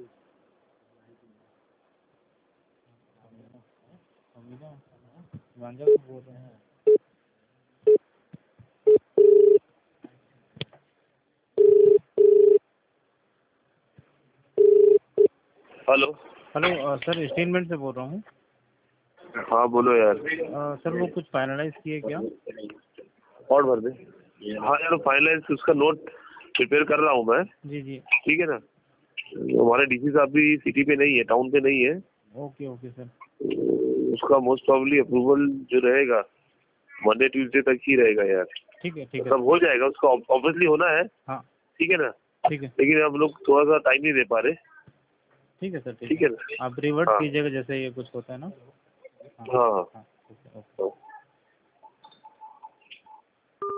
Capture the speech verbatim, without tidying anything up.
गांजा को बोल रहे हैं। हेलो हेलो सर, स्टेटमेंट से बोल रहा हूँ। हाँ बोलो यार। अ, सर वो कुछ फाइनलाइज किए क्या? और भर दे। हाँ यार फाइनलाइज उसका नोट प्रिपेयर कर रहा हूँ मैं। जी जी। ठीक है ना, हमारे डीसी साहब भी सिटी पे नहीं है, टाउन पे नहीं है। Okay okay sir. उसका मोस्ट प्रॉब्ली अप्रूवल जो रहेगा मंडे ट्यूसडे तक ही रहेगा यार। ठीक है ठीक है। सब हो जाएगा, उसका ऑब्वियसली होना है। हाँ ठीक है ना, ठीक है। लेकिन हम लोग थोड़ा सा टाइम नहीं दे पा रहे। ठीक है सर ठीक ठीक है। है ना। आप रिवर्ट हाँ कीजिएगा जैसे ये कुछ होता है ना। हाँ हाँ। हाँ ठीक है ओके।